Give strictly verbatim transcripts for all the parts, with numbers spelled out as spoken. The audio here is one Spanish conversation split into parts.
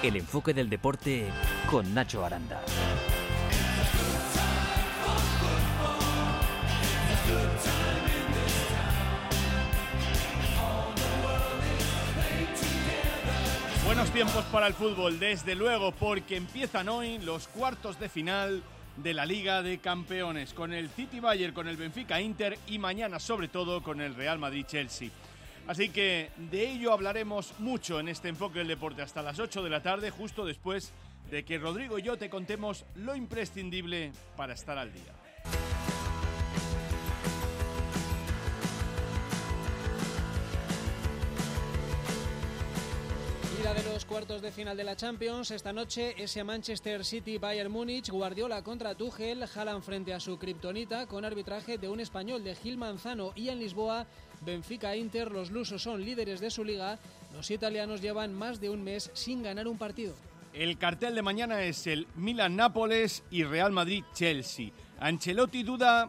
El enfoque del deporte con Nacho Aranda. Buenos tiempos para el fútbol, desde luego, porque empiezan hoy los cuartos de final de la Liga de Campeones, con el City Bayern, con el Benfica Inter y mañana sobre todo con el Real Madrid Chelsea. Así que de ello hablaremos mucho en este enfoque del deporte hasta las ocho de la tarde, justo después de que Rodrigo y yo te contemos lo imprescindible para estar al día. De los cuartos de final de la Champions, esta noche ese Manchester City Bayern Múnich, Guardiola contra Tuchel, Haaland frente a su kriptonita con arbitraje de un español, de Gil Manzano, y en Lisboa Benfica Inter. Los lusos son líderes de su liga, los italianos llevan más de un mes sin ganar un partido. El cartel de mañana es el Milan-Nápoles y Real Madrid-Chelsea. Ancelotti duda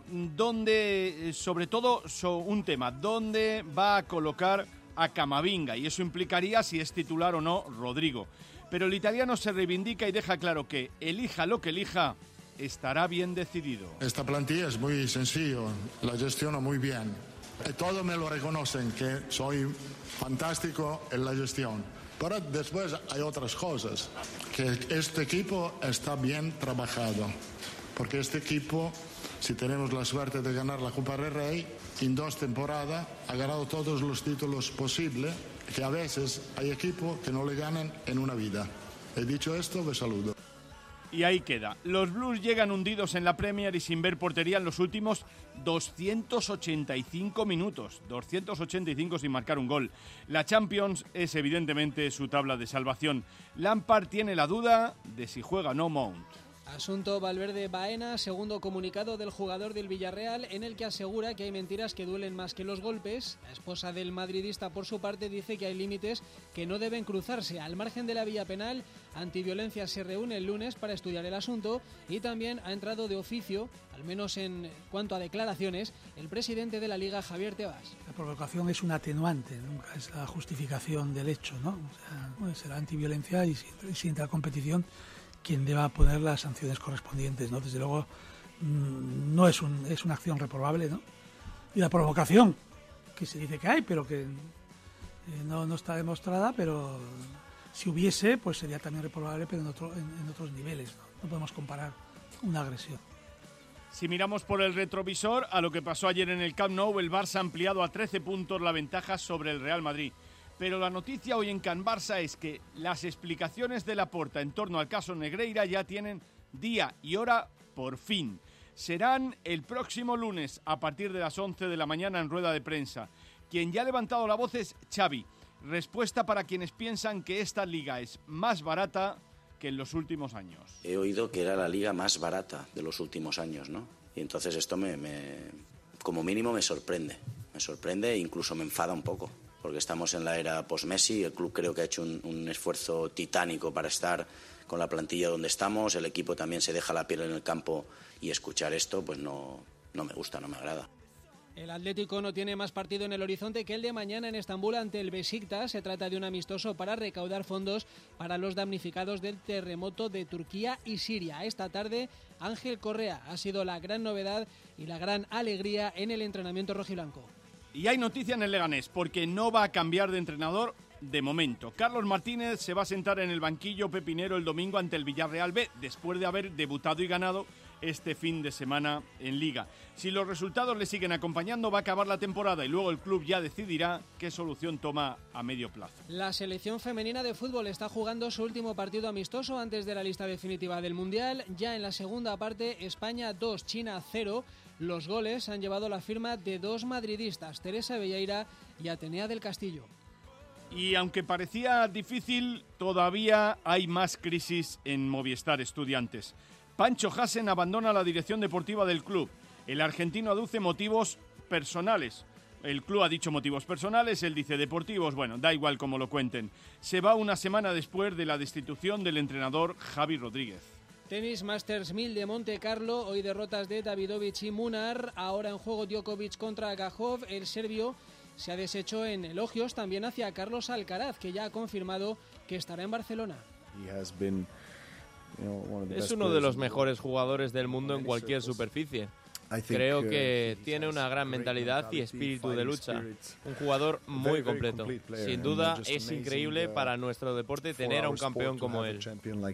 dónde, sobre todo un tema, dónde va a colocar a Camavinga, y eso implicaría si es titular o no Rodrigo. Pero el italiano se reivindica y deja claro que, elija lo que elija, estará bien decidido. Esta plantilla es muy sencillo, la gestiono muy bien. Y todos me lo reconocen, que soy fantástico en la gestión. Pero después hay otras cosas, que este equipo está bien trabajado. Porque este equipo, si tenemos la suerte de ganar la Copa del Rey, en dos temporadas ha ganado todos los títulos posibles, que a veces hay equipos que no le ganan en una vida. He dicho esto, me saludo. Y ahí queda. Los Blues llegan hundidos en la Premier y sin ver portería en los últimos doscientos ochenta y cinco minutos. doscientos ochenta y cinco sin marcar un gol. La Champions es evidentemente su tabla de salvación. Lampard tiene la duda de si juega o no Mount. Asunto Valverde Baena, segundo comunicado del jugador del Villarreal, en el que asegura que hay mentiras que duelen más que los golpes. La esposa del madridista, por su parte, dice que hay límites que no deben cruzarse. Al margen de la vía penal, Antiviolencia se reúne el lunes para estudiar el asunto, y también ha entrado de oficio, al menos en cuanto a declaraciones, el presidente de la Liga, Javier Tebas. La provocación es un atenuante, nunca es la justificación del hecho, ¿no? O sea, bueno, será antiviolencia y si, si entra a competición, quien deba poner las sanciones correspondientes, ¿no? Desde luego mmm, no es, un, es una acción reprobable, ¿no? Y la provocación, que se dice que hay, pero que eh, no, no está demostrada, pero si hubiese, pues sería también reprobable, pero en, otro, en, en otros niveles, ¿no? No podemos comparar una agresión. Si miramos por el retrovisor a lo que pasó ayer en el Camp Nou, el Barça ha ampliado a trece puntos la ventaja sobre el Real Madrid. Pero la noticia hoy en Can Barça es que las explicaciones de Laporta en torno al caso Negreira ya tienen día y hora por fin. Serán el próximo lunes a partir de las once de la mañana en rueda de prensa. Quien ya ha levantado la voz es Xavi. Respuesta para quienes piensan que esta liga es más barata que en los últimos años. He oído que era la liga más barata de los últimos años, ¿no? Y entonces esto me, me como mínimo me sorprende. Me sorprende e incluso me enfada un poco. Porque estamos en la era post-Messi, el club creo que ha hecho un, un esfuerzo titánico para estar con la plantilla donde estamos, el equipo también se deja la piel en el campo, y escuchar esto pues no, no me gusta, no me agrada. El Atlético no tiene más partido en el horizonte que el de mañana en Estambul ante el Beşiktaş. Se trata de un amistoso para recaudar fondos para los damnificados del terremoto de Turquía y Siria. Esta tarde, Ángel Correa ha sido la gran novedad y la gran alegría en el entrenamiento rojiblanco. Y hay noticia en el Leganés, porque no va a cambiar de entrenador de momento. Carlos Martínez se va a sentar en el banquillo pepinero el domingo ante el Villarreal B, después de haber debutado y ganado este fin de semana en Liga. Si los resultados le siguen acompañando, va a acabar la temporada y luego el club ya decidirá qué solución toma a medio plazo. La selección femenina de fútbol está jugando su último partido amistoso antes de la lista definitiva del Mundial. Ya en la segunda parte, España dos, China cero. Los goles han llevado la firma de dos madridistas, Teresa Velleira y Atenea del Castillo. Y aunque parecía difícil, todavía hay más crisis en Movistar Estudiantes. Pancho Hasen abandona la dirección deportiva del club. El argentino aduce motivos personales. El club ha dicho motivos personales, él dice deportivos. Bueno, da igual cómo lo cuenten. Se va una semana después de la destitución del entrenador Javi Rodríguez. Tenis Masters mil de Monte Carlo, hoy derrotas de Davidovich y Munar, ahora en juego Djokovic contra Gajov. El serbio se ha deshecho en elogios también hacia Carlos Alcaraz, que ya ha confirmado que estará en Barcelona. Es uno de los mejores jugadores del mundo en cualquier superficie. Creo que tiene una gran mentalidad y espíritu de lucha. Un jugador muy completo. Sin duda, es increíble para nuestro deporte tener a un campeón como él.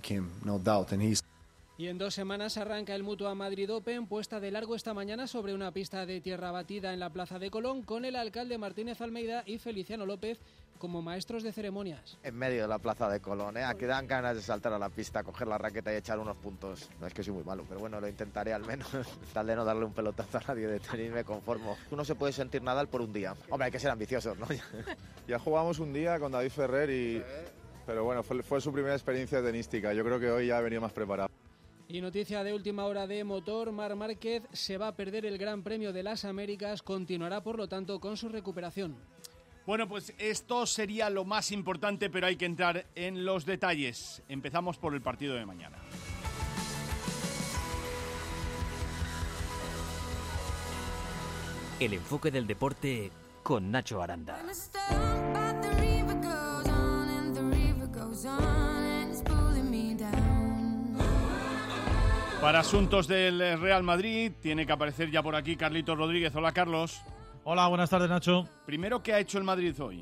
Y en dos semanas arranca el Mutua Madrid Open, puesta de largo esta mañana sobre una pista de tierra batida en la Plaza de Colón, con el alcalde Martínez Almeida y Feliciano López como maestros de ceremonias. En medio de la Plaza de Colón, ¿eh? Aquí dan ganas de saltar a la pista, coger la raqueta y echar unos puntos. No es que soy muy malo, pero bueno, lo intentaré al menos. Tal de no darle un pelotazo a nadie de tenis, me conformo. Uno se puede sentir Nadal por un día. Hombre, hay que ser ambiciosos, ¿no? Ya jugamos un día con David Ferrer y... Pero bueno, fue, fue su primera experiencia tenística. Yo creo que hoy ya ha venido más preparado. Y noticia de última hora de motor, Marc Márquez se va a perder el Gran Premio de las Américas, continuará por lo tanto con su recuperación. Bueno, pues esto sería lo más importante, pero hay que entrar en los detalles. Empezamos por el partido de mañana. El enfoque del deporte con Nacho Aranda. Para asuntos del Real Madrid, tiene que aparecer ya por aquí Carlitos Rodríguez. Hola, Carlos. Hola, buenas tardes, Nacho. Primero, ¿qué ha hecho el Madrid hoy?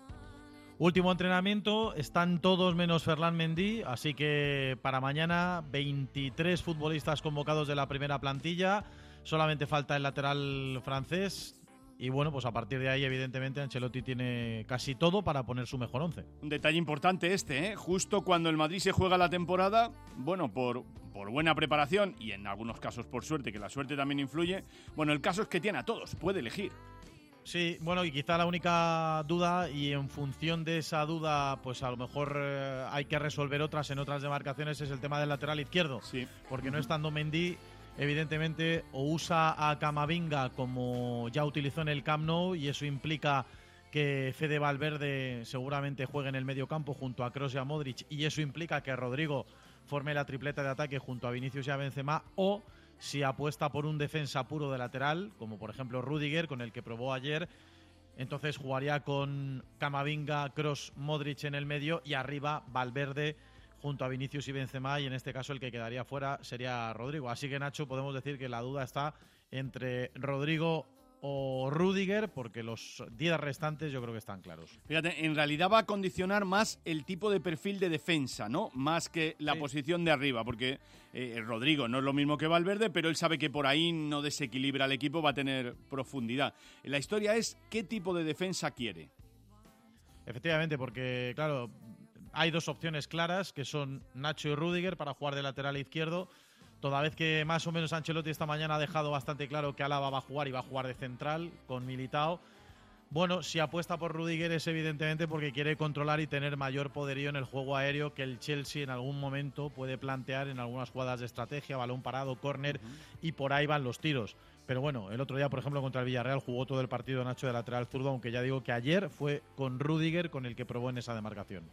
Último entrenamiento, están todos menos Ferland Mendy, así que para mañana veintitrés futbolistas convocados de la primera plantilla, solamente falta el lateral francés. Y bueno, pues a partir de ahí, evidentemente, Ancelotti tiene casi todo para poner su mejor once. Un detalle importante este, ¿eh? Justo cuando el Madrid se juega la temporada, bueno, por, por buena preparación y en algunos casos por suerte, que la suerte también influye, bueno, el caso es que tiene a todos, puede elegir. Sí, bueno, y quizá la única duda, y en función de esa duda, pues a lo mejor eh, hay que resolver otras en otras demarcaciones, es el tema del lateral izquierdo. Sí. Porque uh-huh. no estando Mendy, evidentemente, o usa a Camavinga como ya utilizó en el Camp Nou, y eso implica que Fede Valverde seguramente juegue en el medio campo junto a Kroos y a Modric, y eso implica que Rodrigo forme la tripleta de ataque junto a Vinicius y a Benzema, o si apuesta por un defensa puro de lateral, como por ejemplo Rüdiger, con el que probó ayer, entonces jugaría con Camavinga, Kroos, Modric en el medio y arriba Valverde junto a Vinicius y Benzema, y en este caso el que quedaría fuera sería Rodrigo. Así que, Nacho, podemos decir que la duda está entre Rodrigo o Rüdiger, porque los diez restantes yo creo que están claros. Fíjate, en realidad va a condicionar más el tipo de perfil de defensa, ¿no? Más que la sí. posición de arriba, porque eh, Rodrigo no es lo mismo que Valverde, pero él sabe que por ahí no desequilibra al equipo, va a tener profundidad. La historia es qué tipo de defensa quiere. Efectivamente, porque, claro, hay dos opciones claras, que son Nacho y Rüdiger para jugar de lateral izquierdo, toda vez que más o menos Ancelotti esta mañana ha dejado bastante claro que Alaba va a jugar y va a jugar de central con Militao. Bueno, si apuesta por Rüdiger es evidentemente porque quiere controlar y tener mayor poderío en el juego aéreo que el Chelsea en algún momento puede plantear en algunas jugadas de estrategia, balón parado, córner, uh-huh. y por ahí van los tiros. Pero bueno, el otro día, por ejemplo, contra el Villarreal jugó todo el partido Nacho de lateral zurdo, aunque ya digo que ayer fue con Rüdiger con el que probó en esa demarcación.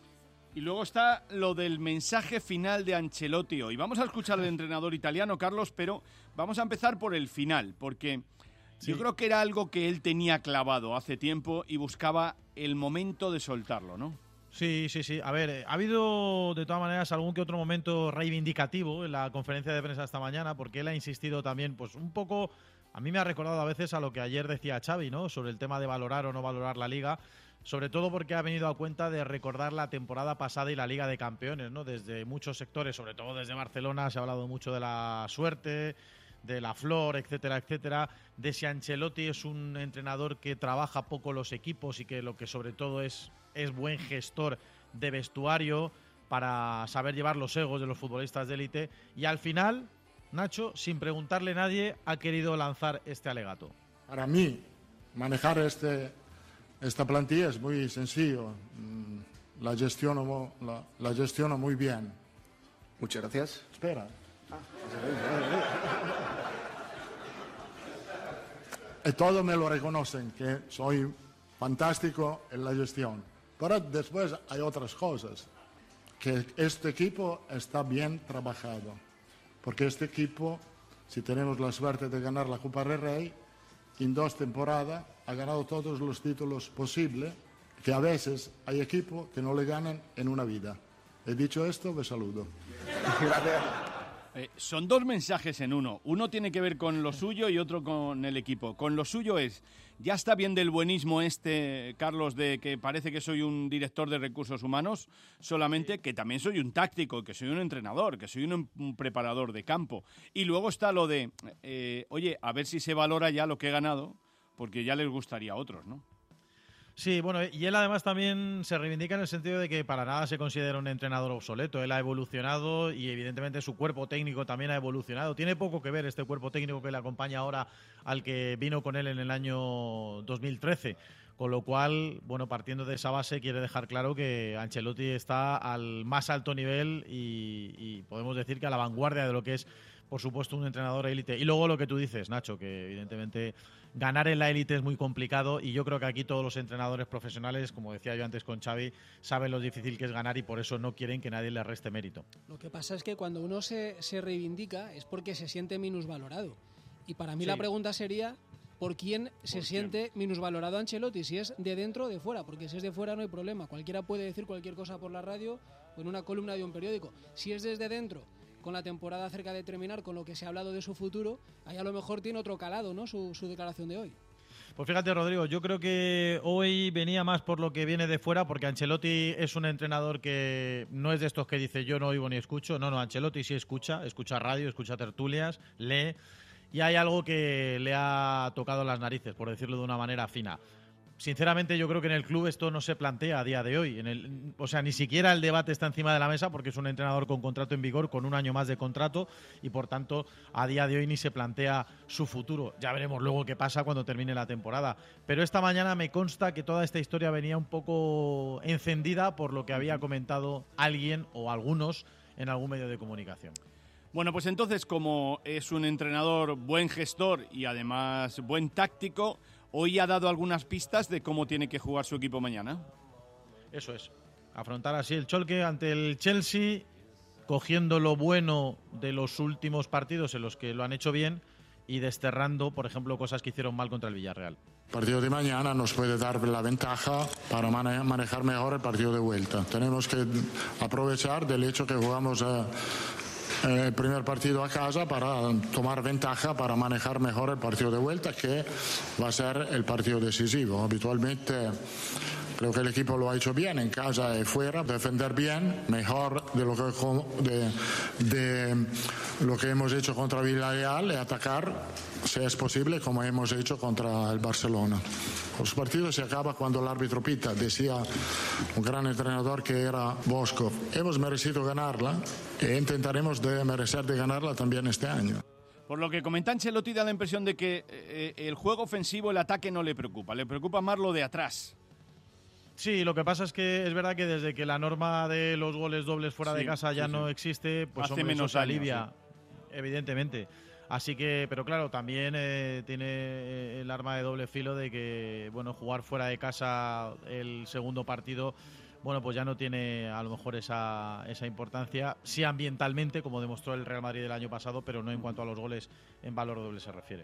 Y luego está lo del mensaje final de Ancelotti hoy. Vamos a escuchar al entrenador italiano, Carlos, pero vamos a empezar por el final, porque sí. yo creo que era algo que él tenía clavado hace tiempo y buscaba el momento de soltarlo, ¿no? Sí, sí, sí. A ver, ha habido de todas maneras algún que otro momento reivindicativo en la conferencia de prensa esta mañana, porque él ha insistido también, pues un poco, a mí me ha recordado a veces a lo que ayer decía Xavi, ¿no? Sobre el tema de valorar o no valorar la Liga. Sobre todo porque ha venido a cuenta de recordar la temporada pasada y la Liga de Campeones, ¿no? Desde muchos sectores, sobre todo desde Barcelona, se ha hablado mucho de la suerte, de la flor, etcétera, etcétera. De si Ancelotti es un entrenador que trabaja poco los equipos y que lo que sobre todo es, es buen gestor de vestuario para saber llevar los egos de los futbolistas de élite. Y al final, Nacho, sin preguntarle a nadie, ha querido lanzar este alegato. Para mí, manejar este... Esta plantilla es muy sencillo, la gestiono, la, la gestiono muy bien. Muchas gracias. Espera. Ah. Y todos me lo reconocen, que soy fantástico en la gestión. Pero después hay otras cosas, que este equipo está bien trabajado. Porque este equipo, si tenemos la suerte de ganar la Copa del Rey, en dos temporadas ha ganado todos los títulos posibles, que a veces hay equipos que no le ganan en una vida. He dicho esto, me saludo. Gracias. Eh, son dos mensajes en uno. Uno tiene que ver con lo suyo y otro con el equipo. Con lo suyo es, ya está bien del buenismo este, Carlos, de que parece que soy un director de recursos humanos, solamente que también soy un táctico, que soy un entrenador, que soy un, un preparador de campo. Y luego está lo de, eh, oye, a ver si se valora ya lo que he ganado, porque ya les gustaría a otros, ¿no? Sí, bueno, y él además también se reivindica en el sentido de que para nada se considera un entrenador obsoleto. Él ha evolucionado y evidentemente su cuerpo técnico también ha evolucionado. Tiene poco que ver este cuerpo técnico que le acompaña ahora al que vino con él en el año dos mil trece. Con lo cual, bueno, partiendo de esa base, quiere dejar claro que Ancelotti está al más alto nivel y, y podemos decir que a la vanguardia de lo que es, por supuesto, un entrenador élite. Y luego lo que tú dices, Nacho, que evidentemente ganar en la élite es muy complicado y yo creo que aquí todos los entrenadores profesionales, como decía yo antes con Xavi, saben lo difícil que es ganar y por eso no quieren que nadie le reste mérito. Lo que pasa es que cuando uno se, se reivindica es porque se siente minusvalorado. Y para mí Sí. la pregunta sería, ¿por quién se ¿Por siente quién? minusvalorado Ancelotti? Si es de dentro o de fuera, porque si es de fuera no hay problema. Cualquiera puede decir cualquier cosa por la radio o en una columna de un periódico. Si es desde dentro, con la temporada cerca de terminar, con lo que se ha hablado de su futuro, ahí a lo mejor tiene otro calado, ¿no? Su, su declaración de hoy. Pues fíjate, Rodrigo, yo creo que hoy venía más por lo que viene de fuera, porque Ancelotti es un entrenador que no es de estos que dice yo no oigo ni escucho. No, no, Ancelotti sí escucha, escucha radio, escucha tertulias, lee, y hay algo que le ha tocado las narices, por decirlo de una manera fina. Sinceramente, yo creo que en el club esto no se plantea a día de hoy. En el, o sea, ni siquiera el debate está encima de la mesa porque es un entrenador con contrato en vigor, con un año más de contrato y, por tanto, a día de hoy ni se plantea su futuro. Ya veremos luego qué pasa cuando termine la temporada. Pero esta mañana me consta que toda esta historia venía un poco encendida por lo que había comentado alguien o algunos en algún medio de comunicación. Bueno, pues entonces, como es un entrenador buen gestor y además buen táctico, hoy ha dado algunas pistas de cómo tiene que jugar su equipo mañana. Eso es. Afrontar así el Schalke ante el Chelsea, cogiendo lo bueno de los últimos partidos en los que lo han hecho bien y desterrando, por ejemplo, cosas que hicieron mal contra el Villarreal. El partido de mañana nos puede dar la ventaja para mane- manejar mejor el partido de vuelta. Tenemos que aprovechar del hecho que jugamos eh, el primer partido a casa para tomar ventaja, para manejar mejor el partido de vuelta, que va a ser el partido decisivo. Habitualmente creo que el equipo lo ha hecho bien en casa y fuera, defender bien, mejor de lo que, de, de lo que hemos hecho contra Villarreal, y atacar, si es posible, como hemos hecho contra el Barcelona. Los partidos se acaban cuando el árbitro pita, decía un gran entrenador que era Bosco. Hemos merecido ganarla e intentaremos de merecer de ganarla también este año. Por lo que comenta Ancelotti, da la impresión de que eh, el juego ofensivo, el ataque no le preocupa, le preocupa más lo de atrás. Sí, lo que pasa es que es verdad que desde que la norma de los goles dobles fuera Sí, de casa ya sí, no sí. existe, pues Hace hombre, menos eso se alivia, años, evidentemente. Así que, pero claro, también eh, tiene el arma de doble filo de que, bueno, jugar fuera de casa el segundo partido, bueno, pues ya no tiene a lo mejor esa, esa importancia, sí ambientalmente, como demostró el Real Madrid el año pasado, pero no en cuanto a los goles en valor doble se refiere.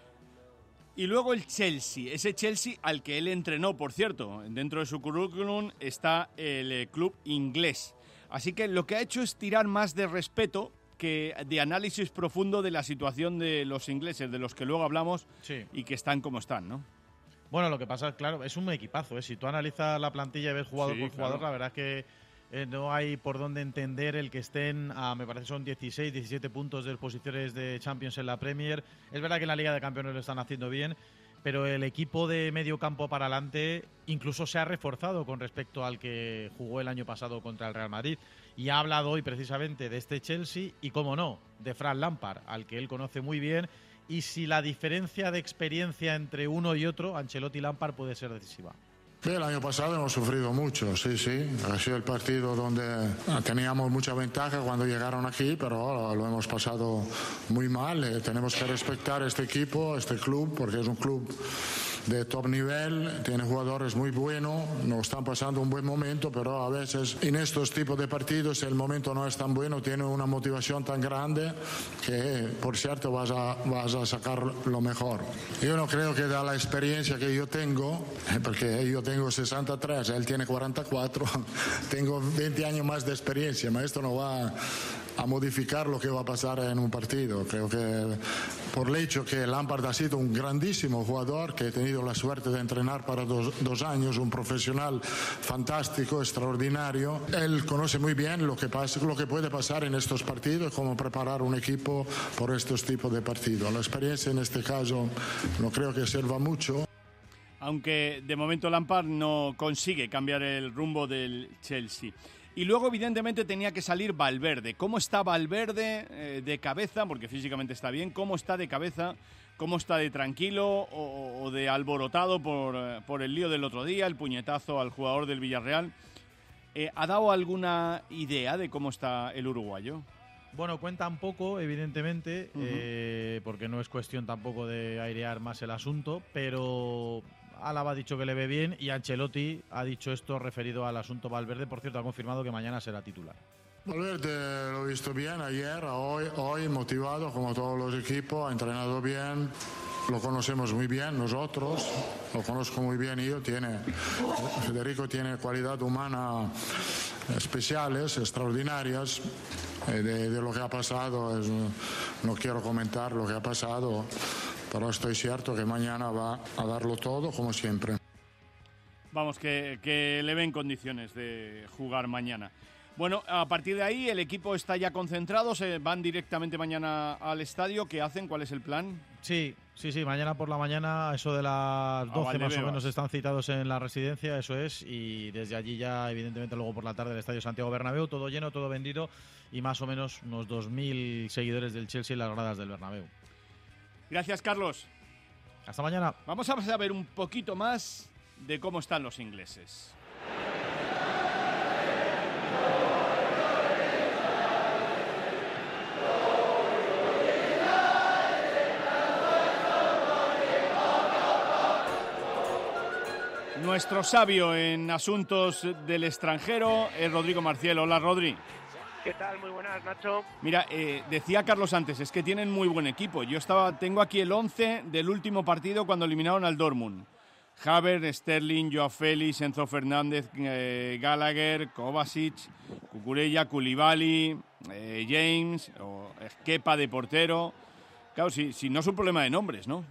Y luego el Chelsea, ese Chelsea al que él entrenó, por cierto. Dentro de su currículum está el eh, club inglés. Así que lo que ha hecho es tirar más de respeto que de análisis profundo de la situación de los ingleses, de los que luego hablamos, Sí. y que están como están, ¿no? Bueno, lo que pasa es, claro, es un equipazo, ¿eh? Si tú analizas la plantilla y ves jugador Sí, por jugador, claro. la verdad es que eh, no hay por dónde entender el que estén a, me parece son dieciséis, diecisiete puntos de posiciones de Champions en la Premier. Es verdad que en la Liga de Campeones lo están haciendo bien, pero el equipo de medio campo para adelante incluso se ha reforzado con respecto al que jugó el año pasado contra el Real Madrid. Y ha hablado hoy precisamente de este Chelsea y, cómo no, de Frank Lampard, al que él conoce muy bien. Y si la diferencia de experiencia entre uno y otro, Ancelotti y Lampard, puede ser decisiva. El año pasado hemos sufrido mucho, sí, sí. Ha sido el partido donde teníamos mucha ventaja cuando llegaron aquí, pero lo hemos pasado muy mal. Eh, tenemos que respetar este equipo, este club, porque es un club de top nivel, tiene jugadores muy buenos, no están pasando un buen momento, pero a veces en estos tipos de partidos el momento no es tan bueno, tiene una motivación tan grande que por cierto vas a, vas a sacar lo mejor. Yo no creo que da la experiencia que yo tengo, porque yo tengo sesenta y tres, él tiene cuarenta y cuatro, tengo veinte años más de experiencia, pero esto no va a modificar lo que va a pasar en un partido. Creo que por el hecho que Lampard ha sido un grandísimo jugador, que he tenido la suerte de entrenar para dos, dos años, un profesional fantástico, extraordinario, él conoce muy bien lo que pasa, lo que puede pasar en estos partidos, cómo preparar un equipo por estos tipos de partidos. La experiencia en este caso no creo que sirva mucho. Aunque de momento Lampard no consigue cambiar el rumbo del Chelsea. Y luego, evidentemente, tenía que salir Valverde. ¿Cómo está Valverde eh, de cabeza? Porque físicamente está bien. ¿Cómo está de cabeza? ¿Cómo está de tranquilo o, o de alborotado por, por el lío del otro día, el puñetazo al jugador del Villarreal? Eh, ¿Ha dado alguna idea de cómo está el uruguayo? Bueno, cuenta un poco, evidentemente, Uh-huh. eh, porque no es cuestión tampoco de airear más el asunto, pero Álava ha dicho que le ve bien y Ancelotti ha dicho esto referido al asunto Valverde. Por cierto, ha confirmado que mañana será titular. Valverde lo he visto bien ayer, hoy, hoy motivado como todos los equipos, ha entrenado bien, lo conocemos muy bien nosotros, lo conozco muy bien yo, tiene, Federico tiene cualidad humana especiales, extraordinarias, eh, de, de lo que ha pasado, es, no quiero comentar lo que ha pasado, pero estoy cierto que mañana va a darlo todo como siempre. Vamos, que, que le ven condiciones de jugar mañana. Bueno, a partir de ahí el equipo está ya concentrado, se van directamente mañana al estadio. ¿Qué hacen? ¿Cuál es el plan? Sí, sí, sí, mañana por la mañana, eso de las doce más o menos están citados en la residencia, eso es, y desde allí ya, evidentemente, luego por la tarde el Estadio Santiago Bernabéu, todo lleno, todo vendido, y más o menos unos dos mil seguidores del Chelsea en las gradas del Bernabéu. Gracias, Carlos. Hasta mañana. Vamos a saber un poquito más de cómo están los ingleses. Nuestro sabio en asuntos del extranjero es Rodrigo Marciel. Hola, Rodri. ¿Qué tal? Muy buenas, Nacho. Mira, eh, decía Carlos antes, es que tienen muy buen equipo. Yo estaba, tengo aquí el once del último partido cuando eliminaron al Dortmund. Havertz, Sterling, Joao Félix, Enzo Fernández, eh, Gallagher, Kovacic, Cucurella, Koulibaly, eh, James, o Kepa de portero. Claro, si, si no es un problema de nombres, ¿no?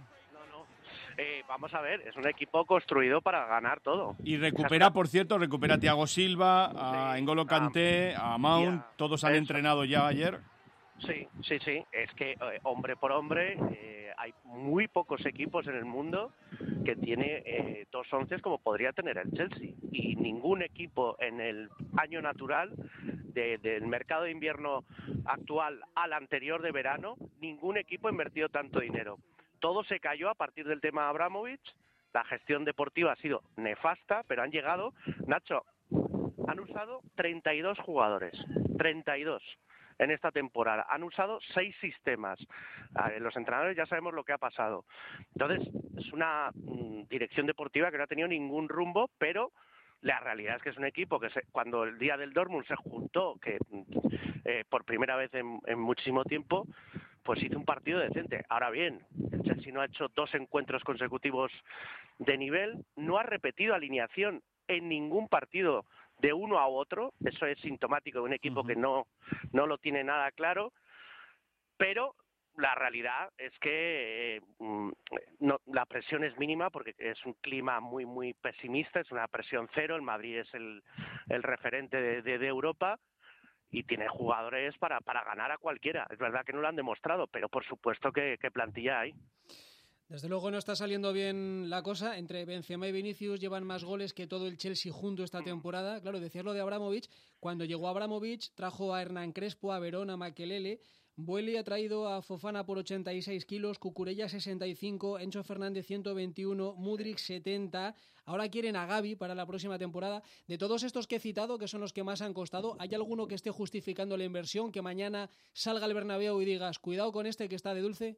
Eh, vamos a ver, es un equipo construido para ganar todo. Y recupera, por cierto, recupera a Thiago Silva, a sí, N'Golo Kanté, a, a Mount, a, todos han eso. entrenado ya ayer. Sí, sí, sí, es que eh, hombre por hombre eh, hay muy pocos equipos en el mundo que tiene eh, dos once como podría tener el Chelsea, y ningún equipo en el año natural de, del mercado de invierno actual al anterior de verano, ningún equipo ha invertido tanto dinero. Todo se cayó a partir del tema Abramovich, la gestión deportiva ha sido nefasta, pero han llegado, Nacho, han usado treinta y dos jugadores, treinta y dos en esta temporada, han usado seis sistemas, los entrenadores ya sabemos lo que ha pasado, entonces es una mm, dirección deportiva que no ha tenido ningún rumbo, pero la realidad es que es un equipo que se, cuando el día del Dortmund se juntó, que eh, por primera vez en, en muchísimo tiempo, pues hizo un partido decente. Ahora bien, el Chelsea no ha hecho dos encuentros consecutivos de nivel, no ha repetido alineación en ningún partido de uno a otro, eso es sintomático de un equipo uh-huh. que no, no lo tiene nada claro, pero la realidad es que eh, no, la presión es mínima porque es un clima muy muy pesimista, es una presión cero, el Madrid es el, el referente de, de, de Europa, y tiene jugadores para, para ganar a cualquiera. Es verdad que no lo han demostrado, pero por supuesto que, que plantilla hay. Desde luego no está saliendo bien la cosa. Entre Benzema y Vinicius llevan más goles que todo el Chelsea junto esta temporada. Claro, decías lo de Abramovich. Cuando llegó Abramovich trajo a Hernán Crespo, a Verón, a Makelele. Boeli ha traído a Fofana por ochenta y seis kilos, Cucurella sesenta y cinco, Enzo Fernández ciento veintiuno, Mudryk setenta. Ahora quieren a Gavi para la próxima temporada. De todos estos que he citado, que son los que más han costado, ¿hay alguno que esté justificando la inversión? Que mañana salga al Bernabéu y digas, cuidado con este que está de dulce.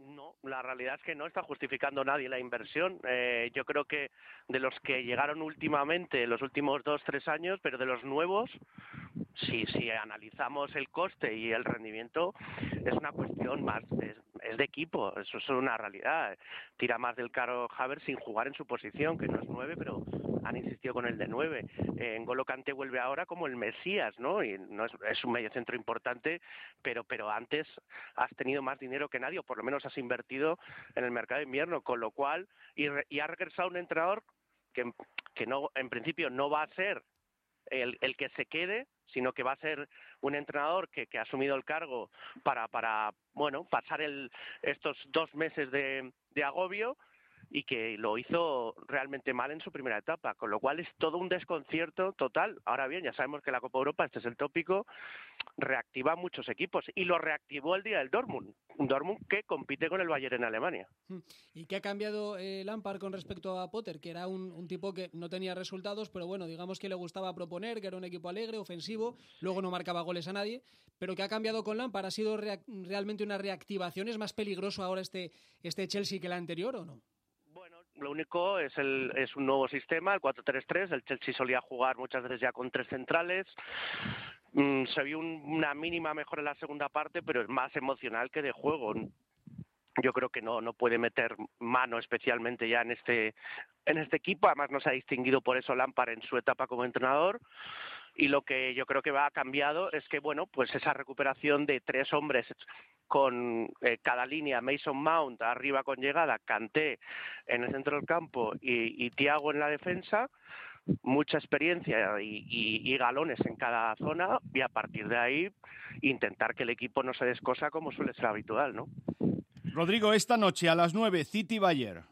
No, la realidad es que no está justificando nadie la inversión. Eh, yo creo que de los que llegaron últimamente, los últimos dos, tres años, pero de los nuevos, si, si analizamos el coste y el rendimiento, es una cuestión más, es, es de equipo, eso es una realidad. Tira más del carro Havertz sin jugar en su posición, que no es nueve, pero han insistido con el de nueve. Eh, N'Golo Kanté vuelve ahora como el Mesías, ¿no? Y no es, es un mediocentro importante, pero, pero antes has tenido más dinero que nadie, o por lo menos has invertido en el mercado de invierno, con lo cual, y, re, y ha regresado un entrenador que, que no, en principio no va a ser el, el que se quede, sino que va a ser un entrenador que, que ha asumido el cargo para, para bueno, pasar el, estos dos meses de, de agobio, y que lo hizo realmente mal en su primera etapa, con lo cual es todo un desconcierto total. Ahora bien, ya sabemos que la Copa Europa, este es el tópico, reactiva muchos equipos, y lo reactivó el día del Dortmund, un Dortmund que compite con el Bayern en Alemania. ¿Y qué ha cambiado eh, Lampard con respecto a Potter, que era un, un tipo que no tenía resultados, pero bueno, digamos que le gustaba proponer, que era un equipo alegre, ofensivo, luego no marcaba goles a nadie, pero ¿qué ha cambiado con Lampard? ¿Ha sido rea- realmente una reactivación? ¿Es más peligroso ahora este, este Chelsea que el anterior o no? Lo único es el es un nuevo sistema, el cuatro tres tres. El Chelsea solía jugar muchas veces ya con tres centrales. Mm, se vio un, una mínima mejora en la segunda parte, pero es más emocional que de juego. Yo creo que no no puede meter mano especialmente ya en este en este equipo. Además no se ha distinguido por eso Lampard en su etapa como entrenador. Y lo que yo creo que va cambiado es que, bueno, pues esa recuperación de tres hombres con eh, cada línea, Mason Mount arriba con llegada, Kanté en el centro del campo y, y Thiago en la defensa, mucha experiencia y, y, y galones en cada zona, y a partir de ahí intentar que el equipo no se descosa como suele ser habitual, ¿no? Rodrigo, esta noche a las nueve, City-Bayern.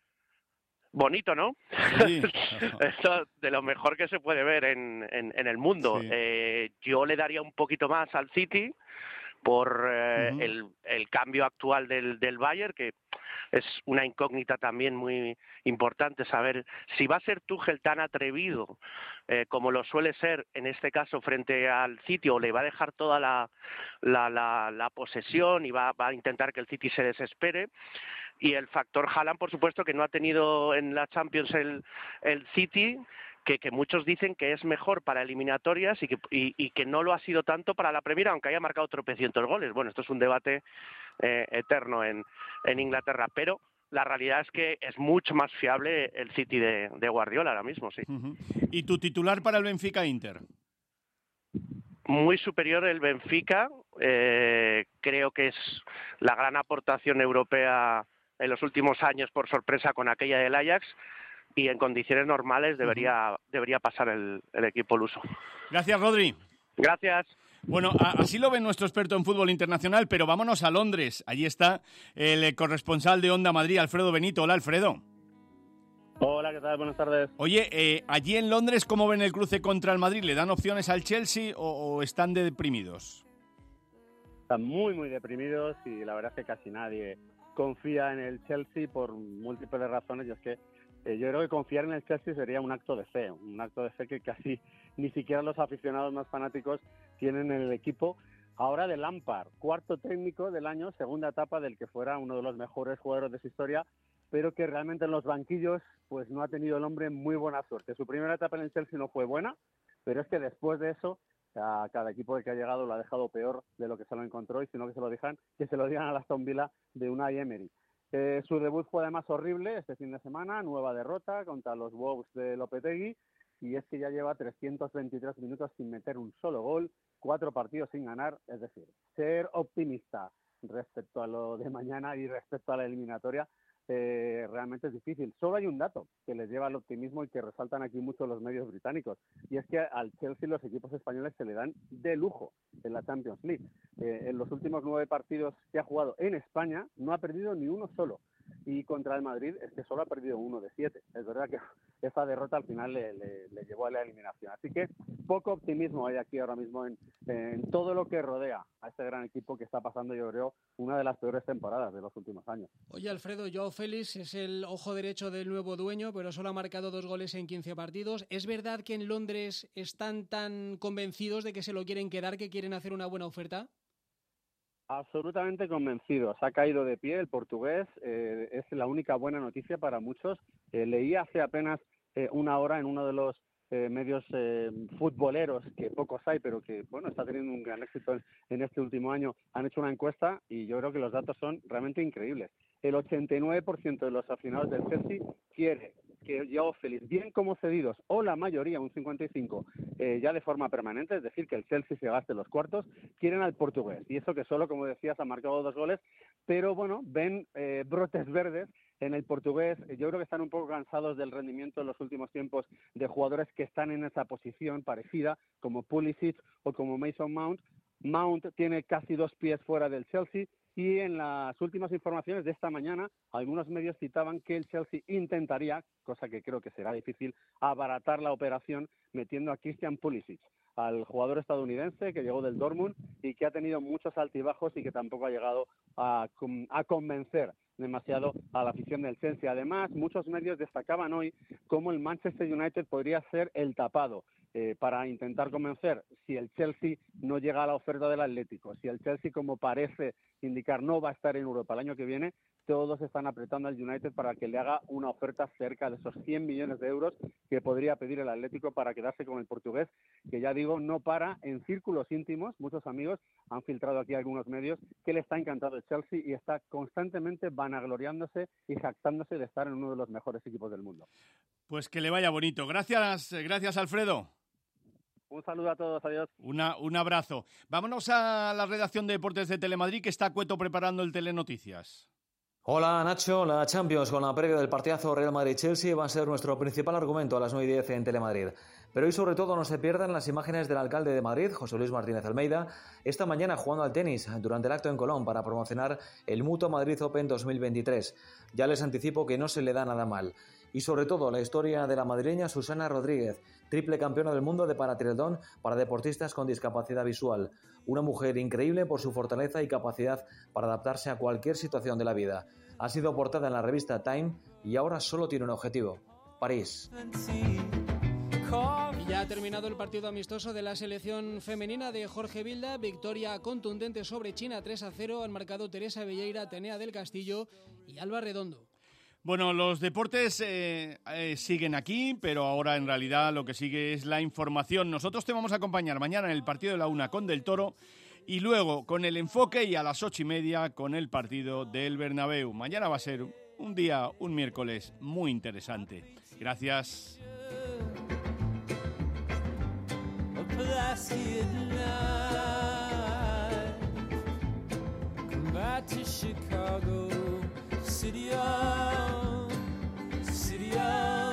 Bonito, ¿no? Sí. Esto de lo mejor que se puede ver en, en, en el mundo. Sí. Eh, yo le daría un poquito más al City por eh, uh-huh. el, el cambio actual del, del Bayern, que es una incógnita también muy importante saber si va a ser Tuchel tan atrevido eh, como lo suele ser en este caso frente al City, o le va a dejar toda la, la, la, la posesión y va, va a intentar que el City se desespere. Y el factor Haaland, por supuesto, que no ha tenido en la Champions el, el City, que, que muchos dicen que es mejor para eliminatorias y que, y, y que no lo ha sido tanto para la Premier, aunque haya marcado tropecientos goles. Bueno, esto es un debate eh, eterno en, en Inglaterra, pero la realidad es que es mucho más fiable el City de, de Guardiola ahora mismo, sí. Uh-huh. ¿Y tu titular para el Benfica-Inter? Muy superior el Benfica, eh, creo que es la gran aportación europea en los últimos años, por sorpresa, con aquella del Ajax, y en condiciones normales debería, uh-huh. debería pasar el, el equipo luso. Gracias, Rodri. Gracias. Bueno, así lo ve nuestro experto en fútbol internacional, pero vámonos a Londres. Allí está el corresponsal de Onda Madrid, Alfredo Benito. Hola, Alfredo. Hola, ¿qué tal? Buenas tardes. Oye, eh, allí en Londres, ¿cómo ven el cruce contra el Madrid? ¿Le dan opciones al Chelsea o, o están deprimidos? Están muy, muy deprimidos, y la verdad es que casi nadie confía en el Chelsea por múltiples razones, y es que eh, yo creo que confiar en el Chelsea sería un acto de fe, un acto de fe que casi ni siquiera los aficionados más fanáticos tienen en el equipo. Ahora de Lampard, cuarto técnico del año, segunda etapa del que fuera uno de los mejores jugadores de su historia, pero que realmente en los banquillos pues no ha tenido el hombre muy buena suerte. Su primera etapa en el Chelsea no fue buena, pero es que después de eso a cada equipo que ha llegado lo ha dejado peor de lo que se lo encontró, y si no que se lo dejan, que se lo digan a la Aston Villa de Unai Emery. Eh, su debut fue además horrible este fin de semana, nueva derrota contra los Wolves de Lopetegui, y es que ya lleva trescientos veintitrés minutos sin meter un solo gol, cuatro partidos sin ganar. Es decir, ser optimista respecto a lo de mañana y respecto a la eliminatoria eh, realmente es difícil. Solo hay un dato que les lleva al optimismo y que resaltan aquí mucho los medios británicos, y es que al Chelsea los equipos españoles se le dan de lujo en la Champions League. Eh, en los últimos nueve partidos que ha jugado en España no ha perdido ni uno solo, y contra el Madrid es que solo ha perdido uno de siete. Es verdad que esa derrota al final le, le, le llevó a la eliminación. Así que poco optimismo hay aquí ahora mismo en, en todo lo que rodea a este gran equipo que está pasando, yo creo, una de las peores temporadas de los últimos años. Oye, Alfredo, Joao Félix es el ojo derecho del nuevo dueño, pero solo ha marcado dos goles en quince partidos. ¿Es verdad que en Londres están tan convencidos de que se lo quieren quedar, que quieren hacer una buena oferta? Absolutamente convencido. Se ha caído de pie el portugués. Eh, es la única buena noticia para muchos. Eh, leí hace apenas eh, una hora en uno de los eh, medios eh, futboleros, que pocos hay, pero que bueno, está teniendo un gran éxito en, en este último año. Han hecho una encuesta y yo creo que los datos son realmente increíbles. El ochenta y nueve por ciento de los aficionados del Chelsea quiere que Joao Félix, bien como cedidos, o la mayoría, un cincuenta y cinco, eh, ya de forma permanente, es decir, que el Chelsea se gaste los cuartos, quieren al portugués. Y eso que solo, como decías, ha marcado dos goles, pero bueno, ven eh, brotes verdes en el portugués. Yo creo que están un poco cansados del rendimiento en los últimos tiempos de jugadores que están en esa posición parecida, como Pulisic o como Mason Mount. Mount tiene casi dos pies fuera del Chelsea, y en las últimas informaciones de esta mañana, algunos medios citaban que el Chelsea intentaría, cosa que creo que será difícil, abaratar la operación metiendo a Christian Pulisic, al jugador estadounidense que llegó del Dortmund y que ha tenido muchos altibajos y que tampoco ha llegado a, a convencer demasiado a la afición del Chelsea. Además, muchos medios destacaban hoy cómo el Manchester United podría ser el tapado eh, para intentar convencer si el Chelsea no llega a la oferta del Atlético, si el Chelsea, como parece indicar, no va a estar en Europa el año que viene. Todos están apretando al United para que le haga una oferta cerca de esos cien millones de euros que podría pedir el Atlético para quedarse con el portugués, que ya digo, no para en círculos íntimos. Muchos amigos han filtrado aquí algunos medios que le está encantado el Chelsea y está constantemente vanagloriándose y jactándose de estar en uno de los mejores equipos del mundo. Pues que le vaya bonito. Gracias, gracias Alfredo. Un saludo a todos, adiós. Una, un abrazo. Vámonos a la redacción de Deportes de Telemadrid, que está Cueto preparando el Telenoticias. Hola Nacho, la Champions con la previa del partidazo Real Madrid-Chelsea va a ser nuestro principal argumento a las nueve y diez en Telemadrid. Pero hoy sobre todo no se pierdan las imágenes del alcalde de Madrid, José Luis Martínez Almeida, esta mañana jugando al tenis durante el acto en Colón para promocionar el Mutua Madrid Open dos mil veintitrés. Ya les anticipo que no se le da nada mal. Y sobre todo la historia de la madrileña Susana Rodríguez, triple campeona del mundo de paratriatlón para deportistas con discapacidad visual. Una mujer increíble por su fortaleza y capacidad para adaptarse a cualquier situación de la vida. Ha sido portada en la revista Time y ahora solo tiene un objetivo: París. Y ya ha terminado el partido amistoso de la selección femenina de Jorge Vilda. Victoria contundente sobre China, tres a cero. Han marcado Teresa Velleira, Atenea del Castillo y Alba Redondo. Bueno, los deportes eh, eh, siguen aquí, pero ahora en realidad lo que sigue es la información. Nosotros te vamos a acompañar mañana en el partido de la una con Del Toro y luego con el enfoque y a las ocho y media con el partido del Bernabéu. Mañana va a ser un día, un miércoles muy interesante. Gracias. City of, city of